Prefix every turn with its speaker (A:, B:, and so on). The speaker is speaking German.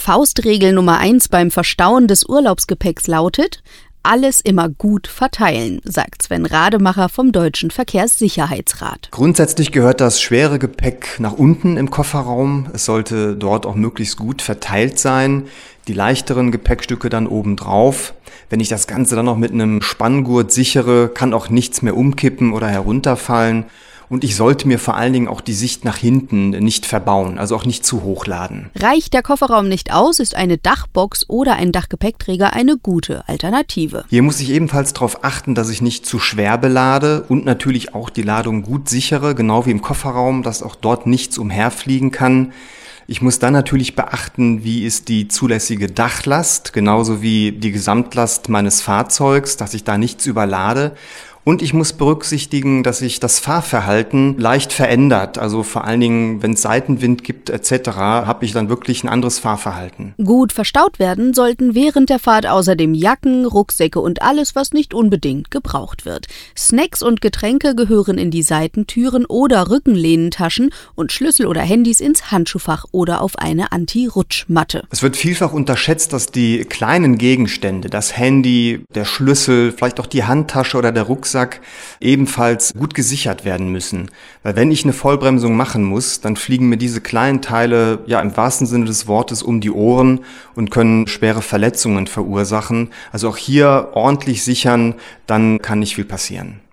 A: Faustregel Nummer 1 beim Verstauen des Urlaubsgepäcks lautet: alles immer gut verteilen, sagt Sven Rademacher vom Deutschen Verkehrssicherheitsrat.
B: Grundsätzlich gehört das schwere Gepäck nach unten im Kofferraum. Es sollte dort auch möglichst gut verteilt sein. Die leichteren Gepäckstücke dann obendrauf. Wenn ich das Ganze dann noch mit einem Spanngurt sichere, kann auch nichts mehr umkippen oder herunterfallen. Und ich sollte mir vor allen Dingen auch die Sicht nach hinten nicht verbauen, also auch nicht zu hoch laden.
A: Reicht der Kofferraum nicht aus, ist eine Dachbox oder ein Dachgepäckträger eine gute Alternative.
B: Hier muss ich ebenfalls darauf achten, dass ich nicht zu schwer belade und natürlich auch die Ladung gut sichere, genau wie im Kofferraum, dass auch dort nichts umherfliegen kann. Ich muss dann natürlich beachten, wie ist die zulässige Dachlast, genauso wie die Gesamtlast meines Fahrzeugs, dass ich da nichts überlade. Und ich muss berücksichtigen, dass sich das Fahrverhalten leicht verändert. Also vor allen Dingen, wenn es Seitenwind gibt etc., habe ich dann wirklich ein anderes Fahrverhalten.
A: Gut verstaut werden sollten während der Fahrt außerdem Jacken, Rucksäcke und alles, was nicht unbedingt gebraucht wird. Snacks und Getränke gehören in die Seitentüren oder Rückenlehnentaschen und Schlüssel oder Handys ins Handschuhfach oder auf eine Anti-Rutschmatte.
B: Es wird vielfach unterschätzt, dass die kleinen Gegenstände, das Handy, der Schlüssel, vielleicht auch die Handtasche oder der Rucksack, ebenfalls gut gesichert werden müssen. Weil wenn ich eine Vollbremsung machen muss, dann fliegen mir diese kleinen Teile ja im wahrsten Sinne des Wortes um die Ohren und können schwere Verletzungen verursachen. Also auch hier ordentlich sichern, dann kann nicht viel passieren.